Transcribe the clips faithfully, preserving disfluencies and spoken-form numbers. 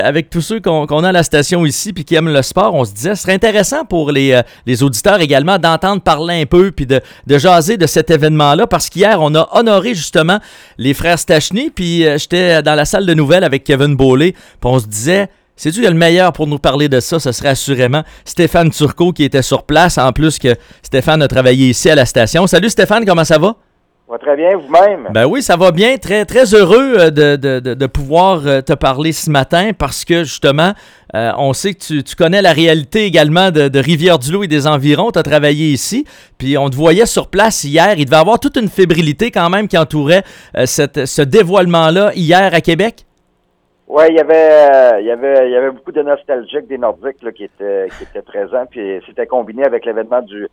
Avec tous ceux qu'on, qu'on a à la station ici puis qui aiment le sport, on se disait ce serait intéressant pour les, euh, les auditeurs également d'entendre parler un peu puis de, de jaser de cet événement-là parce qu'hier, on a honoré justement les frères Stachny puis euh, j'étais dans la salle de nouvelles avec Kevin Beaulé puis on se disait c'est-tu le meilleur pour nous parler de ça? Ce serait assurément Stéphane Turcot qui était sur place, en plus que Stéphane a travaillé ici à la station. Salut Stéphane, comment ça va? Ça va très bien, vous-même? Ben oui, ça va bien. Très, très heureux de, de, de, de pouvoir te parler ce matin parce que, justement, euh, on sait que tu, tu connais la réalité également de, de Rivière-du-Loup et des environs. Tu as travaillé ici, puis on te voyait sur place hier. Il devait y avoir toute une fébrilité quand même qui entourait euh, cette, ce dévoilement-là hier à Québec. Oui, il y avait euh, il y avait il y avait beaucoup de nostalgiques des Nordiques là, qui étaient qui étaient présents, puis c'était combiné avec l'événement du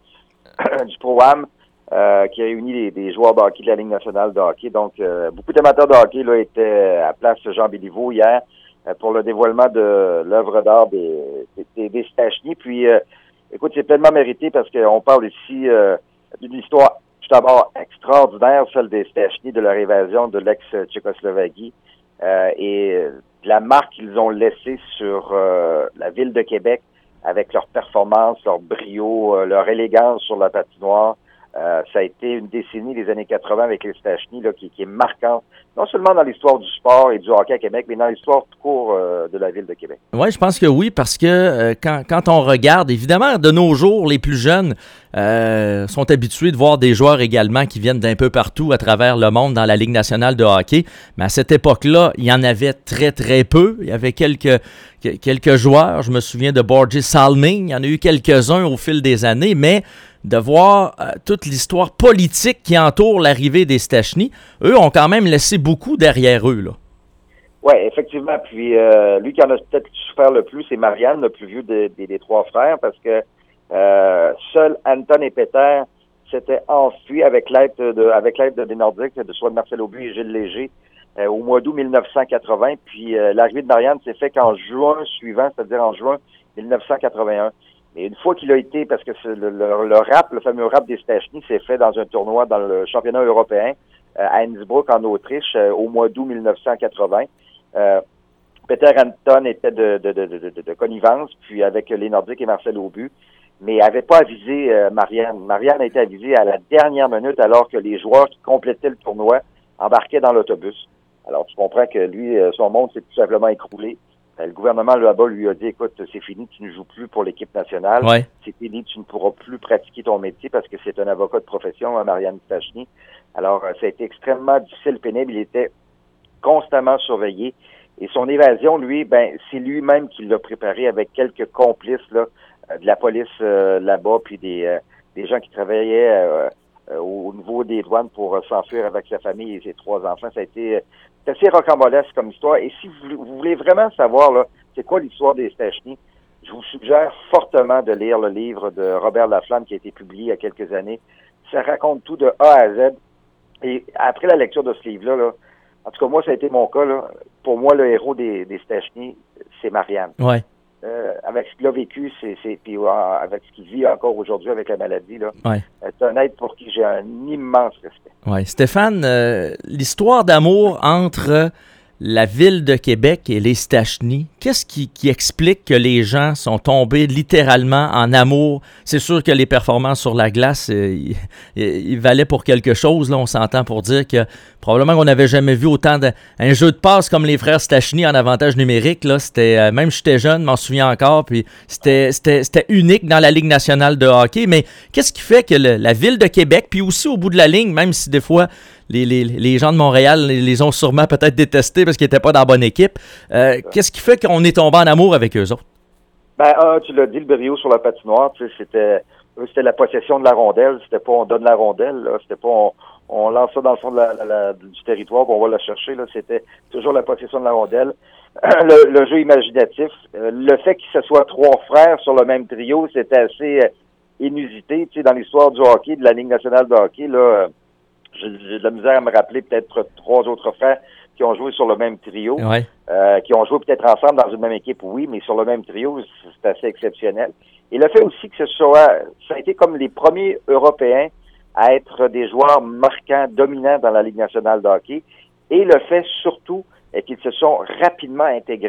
du Pro-Am euh, qui a réuni les, des joueurs de hockey de la Ligue nationale de hockey. Donc euh, beaucoup d'amateurs de hockey là étaient à place Jean Béliveau hier euh, pour le dévoilement de l'œuvre d'art des des, des Stachny. Puis euh, écoute, c'est pleinement mérité parce qu'on parle ici euh, d'une histoire tout d'abord extraordinaire, celle des Stachny, de leur évasion de l'ex-Tchécoslovaquie. Euh, et de la marque qu'ils ont laissée sur euh, la ville de Québec avec leur performance, leur brio, euh, leur élégance sur la patinoire. Euh, ça a été une décennie des années quatre-vingts avec les Stachny là, qui, qui est marquante, non seulement dans l'histoire du sport et du hockey à Québec, mais dans l'histoire tout court euh, de la ville de Québec. Oui, je pense que oui, parce que euh, quand, quand on regarde, évidemment, de nos jours, les plus jeunes euh, sont habitués de voir des joueurs également qui viennent d'un peu partout à travers le monde dans la Ligue nationale de hockey. Mais à cette époque-là, il y en avait très, très peu. Il y avait quelques, quelques joueurs. Je me souviens de Borges Salming. Il y en a eu quelques-uns au fil des années, mais de voir euh, toute l'histoire politique qui entoure l'arrivée des Stachny, eux ont quand même laissé beaucoup derrière eux, là. Oui, effectivement. Puis euh, lui qui en a peut-être souffert le plus, c'est Marianne, le plus vieux des, des, des trois frères, parce que euh, seuls Anton et Peter s'étaient enfuis avec l'aide de avec l'aide des Nordiques, de soit de Marcel Aubu et Gilles Léger, euh, au mois d'août mille neuf cent quatre-vingts. Puis euh, l'arrivée de Marianne s'est faite qu'en juin suivant, c'est-à-dire en juin mille neuf cent quatre-vingt-un. Et une fois qu'il a été, parce que c'est le, le, le rap, le fameux rap des Stachny, s'est fait dans un tournoi dans le championnat européen euh, à Innsbruck en Autriche euh, au mois d'août mille neuf cent quatre-vingts. Euh, Peter Anton était de, de, de, de, de, de connivence, puis avec les Nordiques et Marcel Aubu, mais avait pas avisé euh, Marianne. Marianne a été avisée à la dernière minute alors que les joueurs qui complétaient le tournoi embarquaient dans l'autobus. Alors tu comprends que lui, son monde s'est tout simplement écroulé. Le gouvernement là-bas lui a dit, écoute, c'est fini, tu ne joues plus pour l'équipe nationale. Ouais. C'est fini, tu ne pourras plus pratiquer ton métier parce que c'est un avocat de profession, Marianne Stachny. Alors, ça a été extrêmement difficile, pénible. Il était constamment surveillé. Et son évasion, lui, ben, c'est lui-même qui l'a préparé avec quelques complices là, de la police euh, là-bas, puis des, euh, des gens qui travaillaient euh, euh, au niveau des douanes pour euh, s'enfuir avec sa famille et ses trois enfants. Ça a été euh, c'est assez rocambolesque comme histoire. Et si vous, vous voulez vraiment savoir là, c'est quoi l'histoire des Stachny, je vous suggère fortement de lire le livre de Robert Laflamme qui a été publié il y a quelques années. Ça raconte tout de A à Z. Et après la lecture de ce livre-là, là, en tout cas, moi, ça a été mon cas. Là. Pour moi, le héros des, des Stachny, c'est Marianne. Ouais. Euh, avec ce qu'il a vécu, c'est, c'est puis euh, avec ce qu'il vit encore aujourd'hui avec la maladie, là, Ouais. c'est un être pour qui j'ai un immense respect. Ouais. Stéphane, euh, l'histoire d'amour entre la ville de Québec et les Stachny, qu'est-ce qui, qui explique que les gens sont tombés littéralement en amour? C'est sûr que les performances sur la glace, euh, ils, ils valaient pour quelque chose, là, on s'entend pour dire que probablement qu'on n'avait jamais vu autant de... Un jeu de passe comme les frères Stachny en avantage numérique, là, c'était, euh, même j'étais jeune, m'en souviens encore, puis c'était, c'était, c'était unique dans la Ligue nationale de hockey, mais qu'est-ce qui fait que le, la ville de Québec, puis aussi au bout de la ligne, même si des fois... Les, les, les gens de Montréal les, les ont sûrement peut-être détestés parce qu'ils n'étaient pas dans la bonne équipe. Euh, qu'est-ce qui fait qu'on est tombé en amour avec eux autres? Ben, un, tu l'as dit, le brio sur la patinoire, tu sais, c'était, c'était la possession de la rondelle. C'était pas on donne la rondelle, là. C'était pas on, on lance ça dans le fond de la, la, la, du territoire puis on va la chercher, là. C'était toujours la possession de la rondelle. Le, le jeu imaginatif. Le fait qu'il se soit trois frères sur le même trio, c'était assez euh, inusité, tu sais, dans l'histoire du hockey, de la Ligue nationale de hockey, là. J'ai, j'ai de la misère à me rappeler peut-être trois autres frères qui ont joué sur le même trio, Ouais. euh, qui ont joué peut-être ensemble dans une même équipe, oui, mais sur le même trio, c'est assez exceptionnel. Et le fait aussi que ce soit, ça a été comme les premiers Européens à être des joueurs marquants, dominants dans la Ligue nationale de hockey, et le fait surtout est qu'ils se sont rapidement intégrés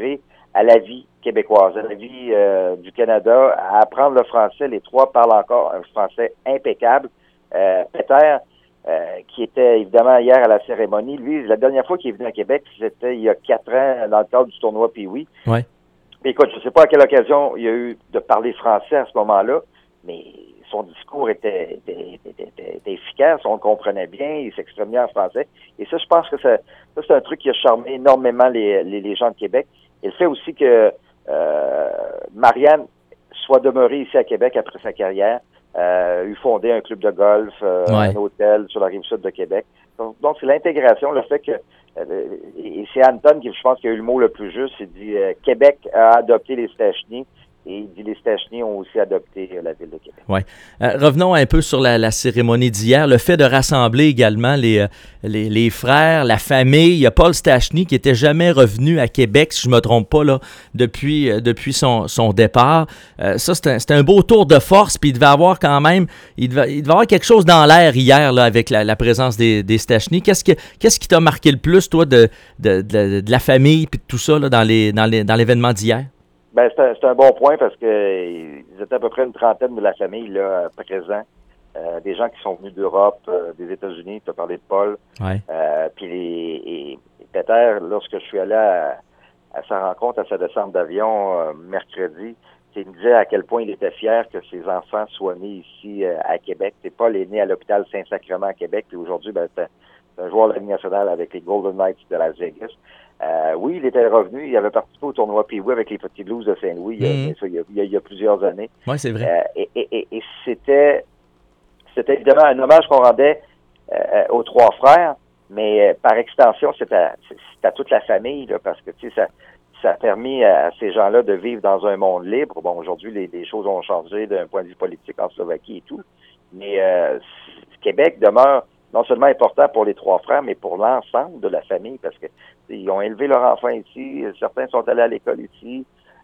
à la vie québécoise, à la vie euh, du Canada, à apprendre le français. Les trois parlent encore un français impeccable. Euh, Peter, euh, qui était évidemment hier à la cérémonie, lui, la dernière fois qu'il est venu à Québec, c'était il y a quatre ans dans le cadre du tournoi Pee-Wee. Ouais. Mais écoute, je ne sais pas à quelle occasion il y a eu de parler français à ce moment-là, mais son discours était, était, était, était, était efficace, on le comprenait bien, il s'exprimait bien en français. Et ça, je pense que ça, ça c'est un truc qui a charmé énormément les, les, les gens de Québec. Et le fait aussi que euh, Marianne soit demeurée ici à Québec après sa carrière, euh, eut fondé un club de golf, euh, ouais. un hôtel sur la rive sud de Québec. Donc, donc c'est l'intégration, le fait que euh, et c'est Anton qui, je pense, qui a eu le mot le plus juste. Il dit euh, Québec a adopté les Stachny. Et il dit les Stachny ont aussi adopté euh, la ville de Québec. Ouais. Euh, revenons un peu sur la, la cérémonie d'hier. Le fait de rassembler également les, euh, les, les frères, la famille. Il y a Paul Stachny qui n'était jamais revenu à Québec, si je ne me trompe pas, là, depuis, euh, depuis son, son départ. Euh, ça, c'était un, c'était un beau tour de force. Puis il devait avoir quand même, il devait, il devait avoir quelque chose dans l'air hier là, avec la, la présence des, des Stachny. Qu'est-ce, que, qu'est-ce qui t'a marqué le plus, toi, de, de, de, de la famille et de tout ça là, dans, les, dans, les, dans l'événement d'hier? Ben, c'est un, c'est un bon point parce que ils étaient à peu près une trentaine de la famille là, présents. Euh, des gens qui sont venus d'Europe, euh, des États-Unis, tu as parlé de Paul. Ouais. Euh, puis les, et, et Peter, lorsque je suis allé à, à sa rencontre, à sa descente d'avion euh, mercredi, il me disait à quel point il était fier que ses enfants soient nés ici euh, à Québec. C'est Paul est né à l'hôpital Saint-Sacrement à Québec, puis aujourd'hui, ben, c'est un joueur de la Ligue nationale avec les Golden Knights de Las Vegas. Euh, oui, il était revenu, il avait participé au tournoi Pee-Wee avec les Petits Blues de Saint-Louis, mm-hmm. ça, il, y a, il, y a, il y a plusieurs années. Oui, c'est vrai. Euh, et, et, et c'était, c'était évidemment un hommage qu'on rendait euh, aux trois frères, mais euh, par extension, c'était à, c'était à toute la famille, là, parce que tu sais, ça, ça a permis à ces gens-là de vivre dans un monde libre. Bon, aujourd'hui, les, les choses ont changé d'un point de vue politique en Slovaquie et tout, mais euh, Québec demeure non seulement important pour les trois frères, mais pour l'ensemble de la famille, parce que ils ont élevé leurs enfants ici, certains sont allés à l'école ici,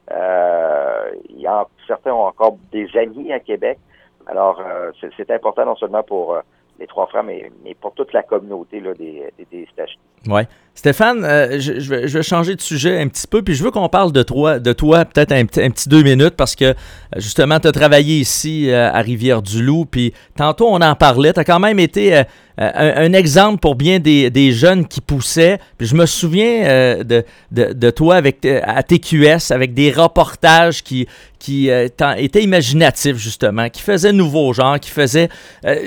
euh, il y a, certains ont encore des amis à Québec. Alors, euh, c'est, c'est important non seulement pour euh, les trois frères, mais, mais pour toute la communauté là, des, des, des Stachny. Oui. Stéphane, euh, je, je, vais, je vais changer de sujet un petit peu, puis je veux qu'on parle de toi, de toi peut-être un, un petit deux minutes, parce que justement, tu as travaillé ici euh, à Rivière-du-Loup, puis tantôt on en parlait, tu as quand même été euh, un, un exemple pour bien des, des jeunes qui poussaient, puis je me souviens euh, de, de, de toi avec, à T Q S, avec des reportages qui, qui euh, étaient imaginatifs, justement, qui faisaient nouveau genre, qui faisaient... Euh,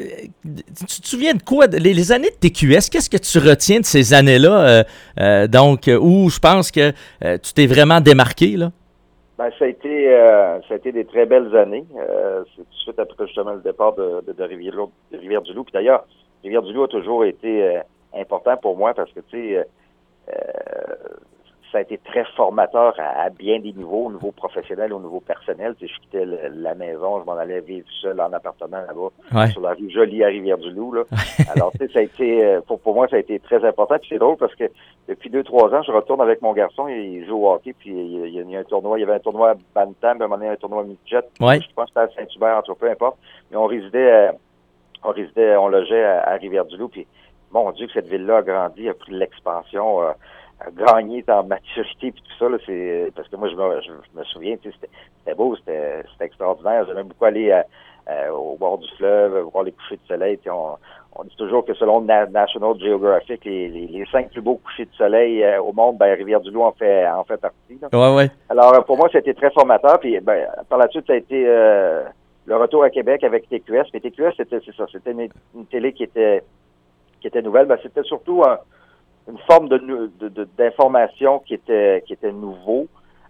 tu te souviens de quoi? Les, les années de T Q S, qu'est-ce que tu retiens de ces années-là? Euh, euh, donc, euh, où je pense que euh, tu t'es vraiment démarqué, là? Ben, ça a été, euh, ça a été des très belles années. Euh, c'est tout de suite après justement le départ de, de, de Rivière-du-Loup. De Rivière-du-Loup. Puis d'ailleurs, Rivière-du-Loup a toujours été euh, important pour moi parce que, tu sais, euh, ça a été très formateur à, à bien des niveaux, au niveau professionnel, au niveau personnel. Tu sais, je quittais le, la maison, je m'en allais vivre seul en appartement là-bas, ouais. sur la rue Jolie à Rivière-du-Loup. Là. Alors, tu sais, ça a été, pour, pour moi, ça a été très important. Puis c'est drôle parce que depuis deux, trois ans, je retourne avec mon garçon, il joue au hockey, puis il y a, il y a un tournoi, il y avait un tournoi à Bantam, puis à un moment donné, un tournoi à midget. Ouais. Je pense que c'était à Saint-Hubert, en tout cas, peu importe. Mais on résidait, à, on résidait, on logeait à, à Rivière-du-Loup, puis mon Dieu, que cette ville-là a grandi, a pris de l'expansion, euh, a gagné en maturité, puis tout ça, là, c'est, parce que moi, je me, je, je me souviens, tu sais, c'était, c'était beau, c'était, c'était extraordinaire. J'aimais beaucoup aller à, à, au bord du fleuve, voir les couchers de soleil, puis on, on dit toujours que selon National Geographic, les, les, les cinq plus beaux couchers de soleil euh, au monde, ben, Rivière-du-Loup en fait, en fait partie. Là. Ouais, ouais. Alors, pour moi, ça a été très formateur, puis ben, par la suite, ça a été euh, le retour à Québec avec T Q S. Mais T Q S, c'était, c'est ça, c'était une, une télé qui était, qui était nouvelle. Ben, c'était surtout un, une forme de, de, de, d'information qui était, qui était nouveau.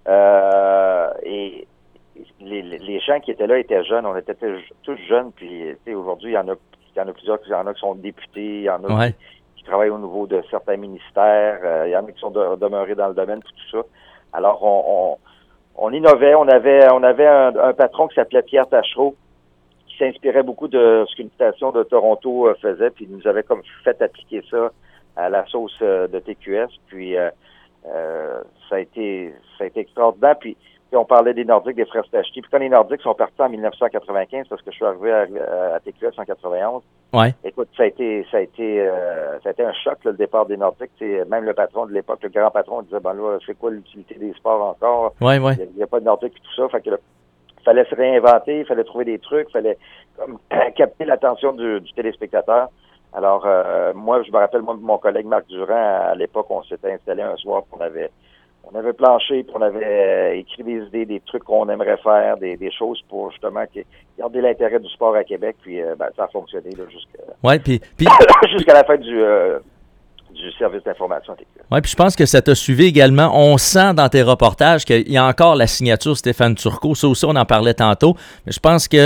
Euh, et les, les gens qui étaient là étaient jeunes. On était tous jeunes, puis aujourd'hui, il y en a Il y en a plusieurs, il y en a qui sont députés, il y en a ouais. qui, qui travaillent au niveau de certains ministères, euh, il y en a qui sont de, demeurés dans le domaine, tout ça. Alors, on, on, on innovait, on avait on avait un, un patron qui s'appelait Pierre Tachereau, qui s'inspirait beaucoup de ce qu'une station de Toronto euh, faisait, puis il nous avait comme fait appliquer ça à la sauce euh, de T Q S, puis euh, euh, ça a été ça a été extraordinaire, puis Puis on parlait des Nordiques, des frères Stachny. Puis quand les Nordiques sont partis en mille neuf cent quatre-vingt-quinze, parce que je suis arrivé à, à T Q S en quatre-vingt-onze, ouais. écoute, ça a été ça a été euh, ça a été un choc, là, le départ des Nordiques. T'sais, même le patron de l'époque, le grand patron, disait ben là, c'est quoi l'utilité des sports encore? Ouais, ouais. Il n'y a, a pas de Nordiques et tout ça. Fait que là, fallait se réinventer, il fallait trouver des trucs, il fallait comme, capter l'attention du, du téléspectateur. Alors, euh, moi, je me rappelle, moi, mon collègue Marc Durand, à l'époque, on s'était installé un soir, puis on avait On avait planché, puis on avait euh, écrit des idées, des trucs qu'on aimerait faire, des, des choses pour justement qui, garder l'intérêt du sport à Québec, puis euh, ben, ça a fonctionné là, jusqu'à, ouais, puis, puis... jusqu'à la fin du, euh, du service d'information. Oui, puis je pense que ça t'a suivi également. On sent dans tes reportages qu'il y a encore la signature Stéphane Turcot. Ça aussi, on en parlait tantôt. Mais je pense que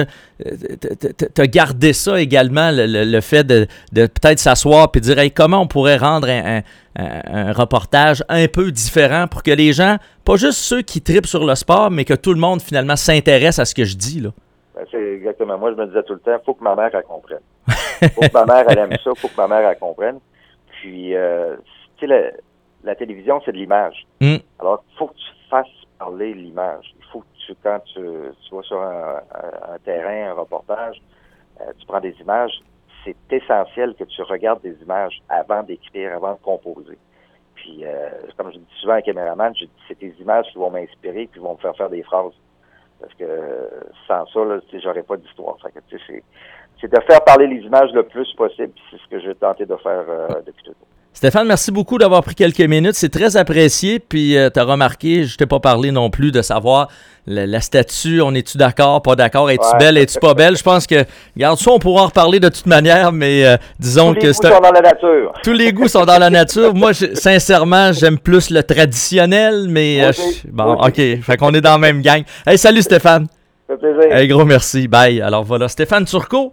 tu as gardé ça également, le, le, le fait de, de peut-être s'asseoir et dire hey, comment on pourrait rendre un, un, un, un reportage un peu différent pour que les gens, pas juste ceux qui tripent sur le sport, mais que tout le monde finalement s'intéresse à ce que je dis, là. Ben, c'est exactement. Moi, je me disais tout le temps, il faut que ma mère elle comprenne. Il faut que ma mère elle aime ça, il faut que ma mère elle comprenne. Puis, euh, tu sais, la, la télévision, c'est de l'image. Mm. Alors, il faut que tu fasses parler l'image. Il faut que tu, quand tu, tu vas sur un, un, un terrain, un reportage, euh, tu prends des images, c'est essentiel que tu regardes des images avant d'écrire, avant de composer. Puis, euh, comme je dis souvent à un caméraman, je dis, c'est tes images qui vont m'inspirer puis vont me faire faire des phrases. Parce que euh, sans ça, là, tu sais, j'aurais pas d'histoire. Fait que, tu sais, c'est, c'est de faire parler les images le plus possible. C'est ce que j'ai tenté de faire euh, depuis toujours. Stéphane, merci beaucoup d'avoir pris quelques minutes. C'est très apprécié. Puis, euh, tu as remarqué, je t'ai pas parlé non plus de savoir la, la statue. On est-tu d'accord, pas d'accord? Es-tu ouais. belle, es-tu pas belle? Je pense que, regarde ça, on pourra en reparler de toute manière, mais euh, disons que... Tous les goûts sont dans la nature. Tous les goûts sont dans la nature. Moi, je, sincèrement, j'aime plus le traditionnel, mais... Euh, je... Bon, OK. Fait qu'on est dans la même gang. Hey, salut Stéphane. Ça fait plaisir. Hey, gros merci. Bye. Alors voilà, Stéphane Turcot.